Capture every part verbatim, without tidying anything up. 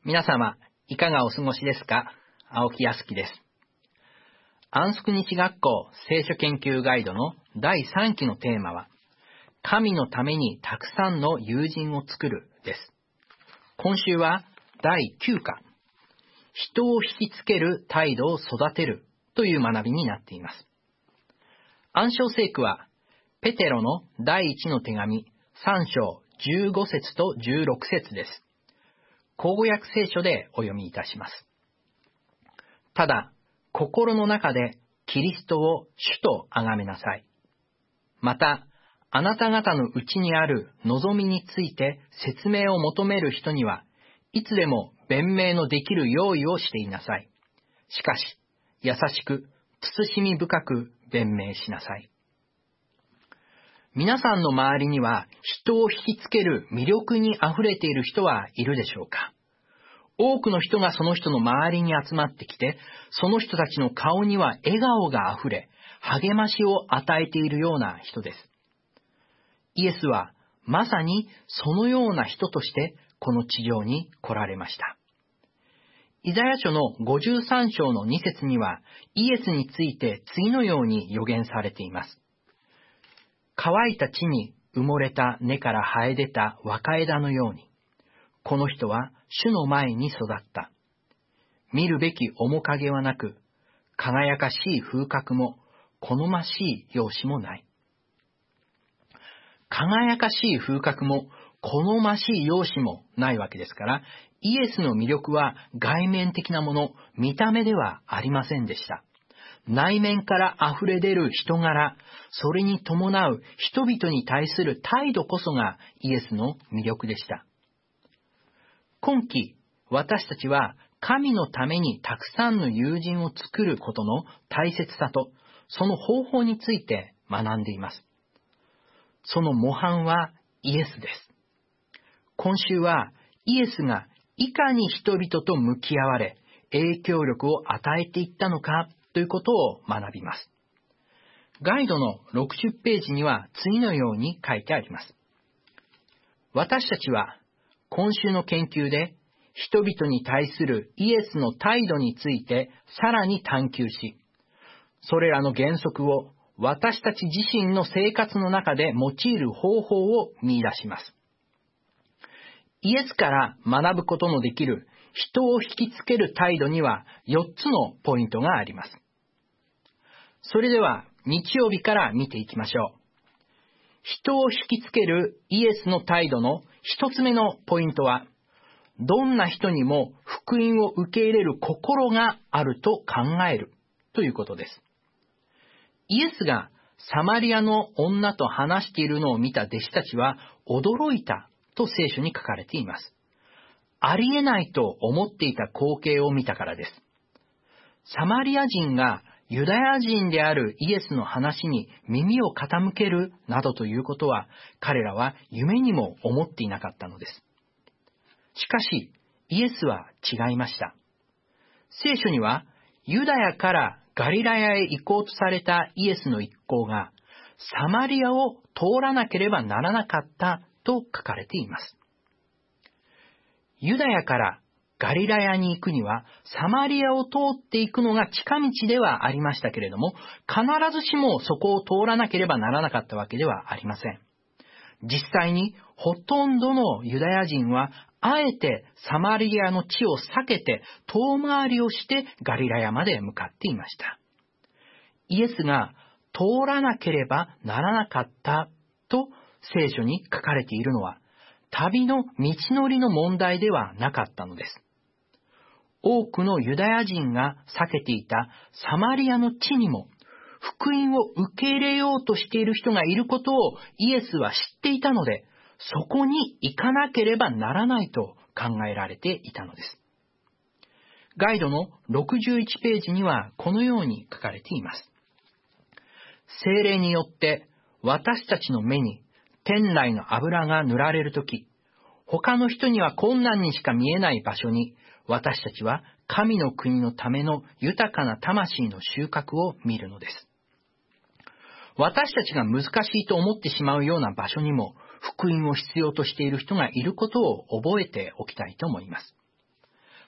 皆様、いかがお過ごしですか？青木康樹です。安息日学校聖書研究ガイドのだいさんきのテーマは、神のためにたくさんの友人を作るです。今週はだいきゅうか、人を引きつける態度を育てるという学びになっています。暗唱聖句は、ペテロのだいいちの手紙さん章じゅうご節とじゅうろく節です。口語訳聖書でお読みいたします。ただ、心の中でキリストを主と崇めなさい。また、あなた方のうちにある望みについて説明を求める人には、いつでも弁明のできる用意をしていなさい。しかし、優しく、慎み深く弁明しなさい。皆さんの周りには人を引きつける魅力にあふれている人はいるでしょうか？多くの人がその人の周りに集まってきて、その人たちの顔には笑顔があふれ、励ましを与えているような人です。イエスはまさにそのような人としてこの地上に来られました。イザヤ書のごじゅうさん章のに節には、イエスについて次のように予言されています。乾いた地に埋もれた根から生え出た若枝のように、この人は主の前に育った。見るべき面影はなく、輝かしい風格も好ましい容姿もない。輝かしい風格も好ましい容姿もないわけですから、イエスの魅力は外面的なもの、見た目ではありませんでした。内面から溢れ出る人柄、それに伴う人々に対する態度こそがイエスの魅力でした。今期、私たちは神のためにたくさんの友人を作ることの大切さと、その方法について学んでいます。その模範はイエスです。今週はイエスがいかに人々と向き合われ、影響力を与えていったのかということを学びます。ガイドのろくじゅっページには次のように書いてあります。私たちは今週の研究で人々に対するイエスの態度についてさらに探求し、それらの原則を私たち自身の生活の中で用いる方法を見出します。イエスから学ぶことのできる人を引きつける態度にはよっつのポイントがあります。それでは日曜日から見ていきましょう。人を引きつけるイエスの態度の一つ目のポイントは、どんな人にも福音を受け入れる心があると考えるということです。イエスがサマリアの女と話しているのを見た弟子たちは驚いたと聖書に書かれています。ありえないと思っていた光景を見たからです。サマリア人がユダヤ人であるイエスの話に耳を傾けるなどということは、彼らは夢にも思っていなかったのです。しかし、イエスは違いました。聖書には、ユダヤからガリラヤへ行こうとされたイエスの一行が、サマリアを通らなければならなかったと書かれています。ユダヤからガリラヤに行くには、サマリアを通っていくのが近道ではありましたけれども、必ずしもそこを通らなければならなかったわけではありません。実際に、ほとんどのユダヤ人は、あえてサマリアの地を避けて、遠回りをしてガリラヤまで向かっていました。イエスが通らなければならなかったと聖書に書かれているのは、旅の道のりの問題ではなかったのです。多くのユダヤ人が避けていたサマリアの地にも、福音を受け入れようとしている人がいることをイエスは知っていたので、そこに行かなければならないと考えられていたのです。ガイドのろくじゅういちページにはこのように書かれています。聖霊によって私たちの目に天来の油が塗られるとき、他の人には困難にしか見えない場所に、私たちは神の国のための豊かな魂の収穫を見るのです。私たちが難しいと思ってしまうような場所にも福音を必要としている人がいることを覚えておきたいと思います。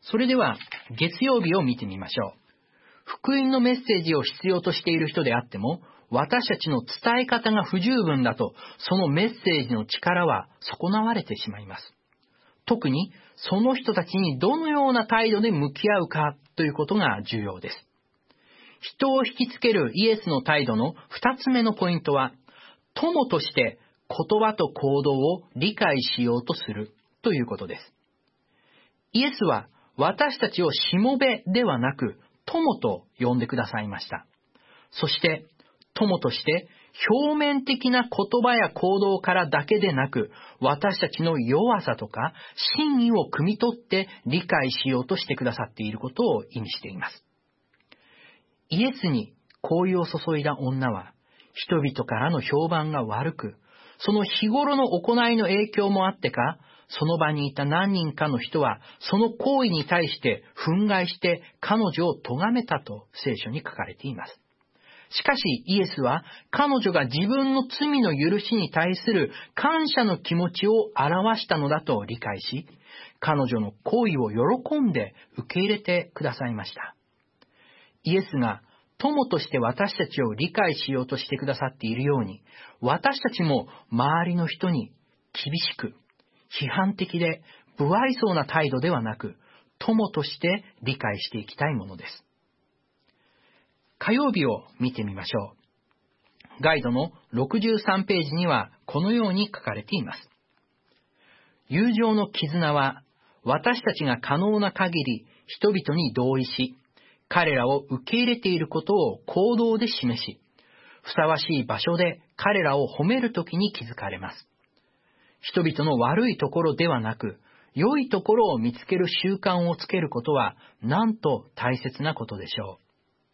それでは月曜日を見てみましょう。福音のメッセージを必要としている人であっても、私たちの伝え方が不十分だと、そのメッセージの力は損なわれてしまいます。特にその人たちにどのような態度で向き合うかということが重要です。人を引きつけるイエスの態度の二つ目のポイントは、友として言葉と行動を理解しようとするということです。イエスは私たちをしもべではなく、友と呼んでくださいました。そして、友として表面的な言葉や行動からだけでなく、私たちの弱さとか真意を汲み取って理解しようとしてくださっていることを意味しています。イエスに好意を注いだ女は、人々からの評判が悪く、その日頃の行いの影響もあってか、その場にいた何人かの人は、その行為に対して憤慨して彼女を咎めたと聖書に書かれています。しかしイエスは彼女が自分の罪の許しに対する感謝の気持ちを表したのだと理解し、彼女の行為を喜んで受け入れてくださいました。イエスが友として私たちを理解しようとしてくださっているように、私たちも周りの人に厳しく、批判的で不愛想な態度ではなく、友として理解していきたいものです。火曜日を見てみましょう。ガイドのろくじゅうさんページにはこのように書かれています。友情の絆は私たちが可能な限り人々に同意し、彼らを受け入れていることを行動で示し、ふさわしい場所で彼らを褒めるときに気づかれます。人々の悪いところではなく、良いところを見つける習慣をつけることは、なんと大切なことでしょう。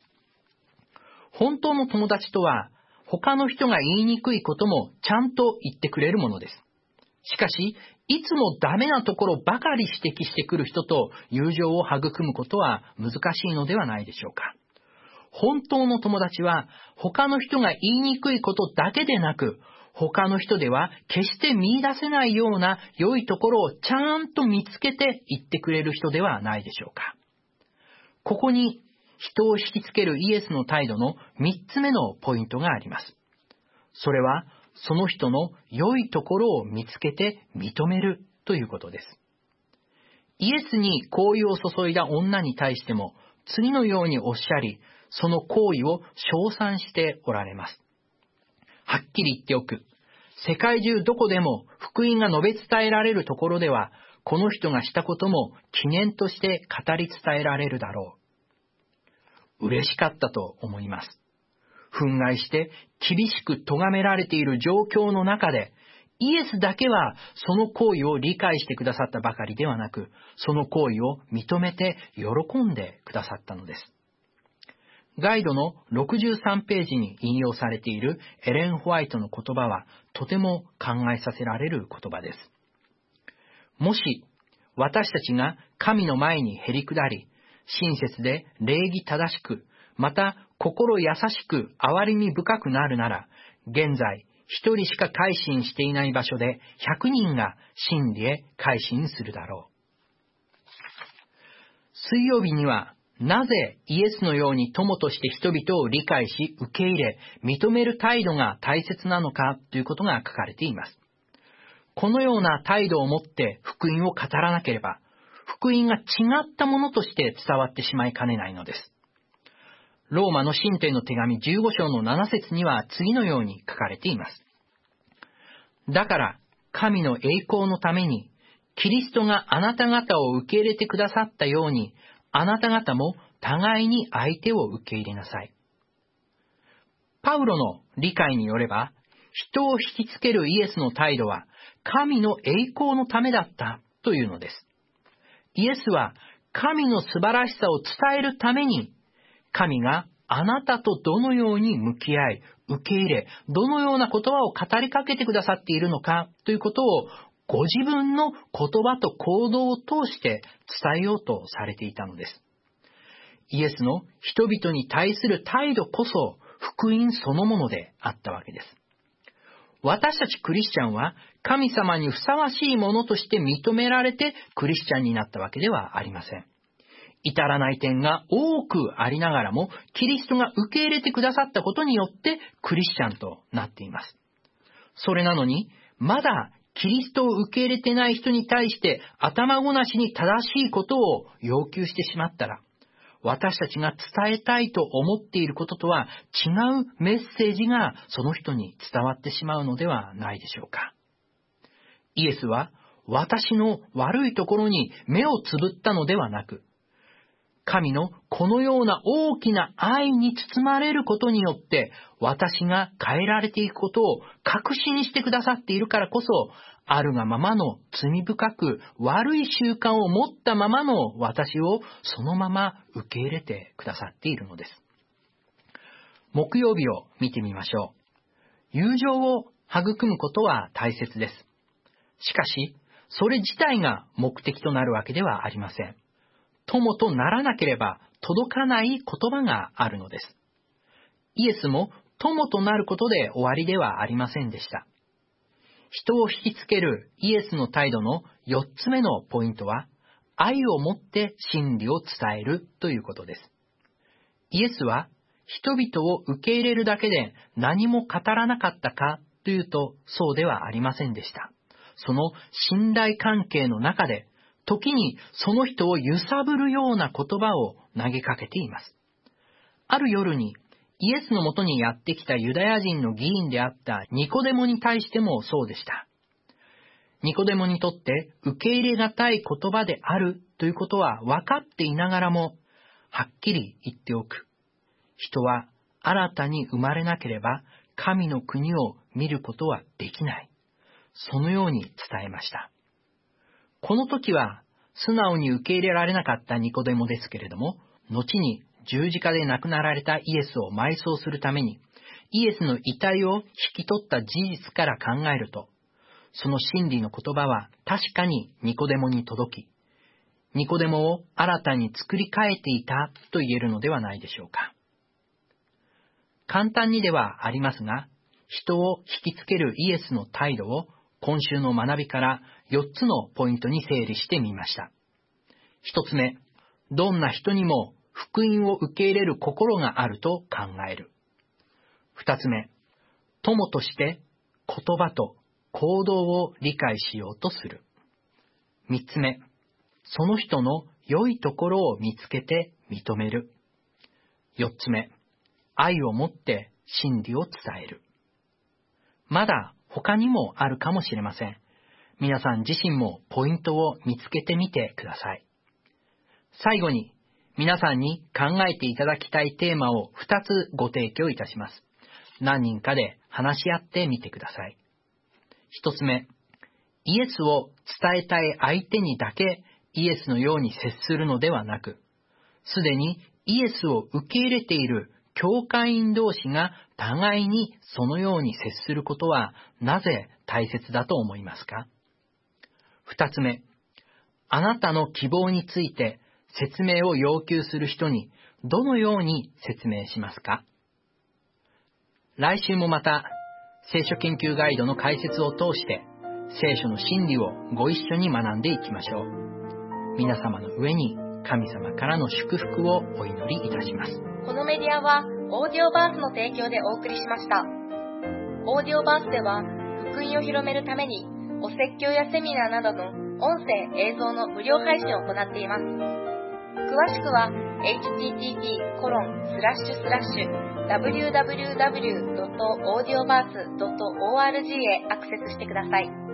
本当の友達とは、他の人が言いにくいこともちゃんと言ってくれるものです。しかし、いつもダメなところばかり指摘してくる人と友情を育むことは難しいのではないでしょうか。本当の友達は、他の人が言いにくいことだけでなく、他の人では決して見出せないような良いところをちゃんと見つけて言ってくれる人ではないでしょうか。ここに人を引きつけるイエスの態度の三つ目のポイントがあります。それは、その人の良いところを見つけて認めるということです。イエスに好意を注いだ女に対しても、次のようにおっしゃり、その行為を称賛しておられます。はっきり言っておく。世界中どこでも福音が述べ伝えられるところでは、この人がしたことも記念として語り伝えられるだろう。嬉しかったと思います。憤慨して厳しく咎められている状況の中で、イエスだけはその行為を理解してくださったばかりではなく、その行為を認めて喜んでくださったのです。ガイドのろくじゅうさんページに引用されているエレン・ホワイトの言葉はとても考えさせられる言葉です。もし私たちが神の前にへり下り、親切で礼儀正しく、また心優しく憐れみ深くなるなら、現在一人しか改心していない場所で百人が真理へ改心するだろう。水曜日には、なぜイエスのように友として人々を理解し、受け入れ、認める態度が大切なのかということが書かれています。このような態度を持って福音を語らなければ、福音が違ったものとして伝わってしまいかねないのです。ローマの信徒への手紙じゅうご章のなな節には次のように書かれています。だから、神の栄光のために、キリストがあなた方を受け入れてくださったように、あなた方も互いに相手を受け入れなさい。パウロの理解によれば、人を引きつけるイエスの態度は、神の栄光のためだったというのです。イエスは、神の素晴らしさを伝えるために、神があなたとどのように向き合い、受け入れ、どのような言葉を語りかけてくださっているのかということを、ご自分の言葉と行動を通して伝えようとされていたのです。イエスの人々に対する態度こそ福音そのものであったわけです。私たちクリスチャンは神様にふさわしいものとして認められてクリスチャンになったわけではありません。 至らない点が多くありながらも、キリストが受け入れてくださったことによってクリスチャンとなっています。それなのに、まだキリストを受け入れてない人に対して頭ごなしに正しいことを要求してしまったら、私たちが伝えたいと思っていることとは違うメッセージがその人に伝わってしまうのではないでしょうか。イエスは私の悪いところに目をつぶったのではなく、神のこのような大きな愛に包まれることによって私が変えられていくことを確信してくださっているからこそ、あるがままの罪深く悪い習慣を持ったままの私をそのまま受け入れてくださっているのです。木曜日を見てみましょう。友情を育むことは大切です。しかし、それ自体が目的となるわけではありません。友とならなければ届かない言葉があるのです。イエスも友となることで終わりではありませんでした。人を引きつけるイエスの態度のよっつめのポイントは、愛をもって真理を伝えるということです。イエスは人々を受け入れるだけで何も語らなかったかというと、そうではありませんでした。その信頼関係の中で、時にその人を揺さぶるような言葉を投げかけています。ある夜にイエスのもとにやってきたユダヤ人の議員であったニコデモに対してもそうでした。ニコデモにとって受け入れがたい言葉であるということは分かっていながらも、はっきり言っておく。人は新たに生まれなければ神の国を見ることはできない。そのように伝えました。この時は素直に受け入れられなかったニコデモですけれども、後に十字架で亡くなられたイエスを埋葬するために、イエスの遺体を引き取った事実から考えると、その真理の言葉は確かにニコデモに届き、ニコデモを新たに作り変えていたと言えるのではないでしょうか。簡単にではありますが、人を引きつけるイエスの態度を今週の学びからよっつのポイントに整理してみました。ひとつめ、どんな人にも福音を受け入れる心があると考える。ふたつめ、友として言葉と行動を理解しようとする。みっつめ、その人の良いところを見つけて認める。よっつめ、愛をもって真理を伝える。まだ他にもあるかもしれません。皆さん自身もポイントを見つけてみてください。最後に、皆さんに考えていただきたいテーマをふたつご提供いたします。何人かで話し合ってみてください。ひとつめ、イエスを伝えたい相手にだけイエスのように接するのではなく、すでにイエスを受け入れている教会員同士が互いにそのように接することはなぜ大切だと思いますか？二つ目、あなたの希望について説明を要求する人にどのように説明しますか？来週もまた聖書研究ガイドの解説を通して聖書の真理をご一緒に学んでいきましょう。皆様の上に神様からの祝福をお祈りいたします。 このメディアはオーディオバースの提供でお送りしました。オーディオバースでは福音を広めるためにお説教やセミナーなどの音声映像の無料配信を行っています。詳しくは エイチティーティーピーコロンスラッシュスラッシュダブリューダブリューダブリュードットオーディオバースドットオーアールジー へアクセスしてください。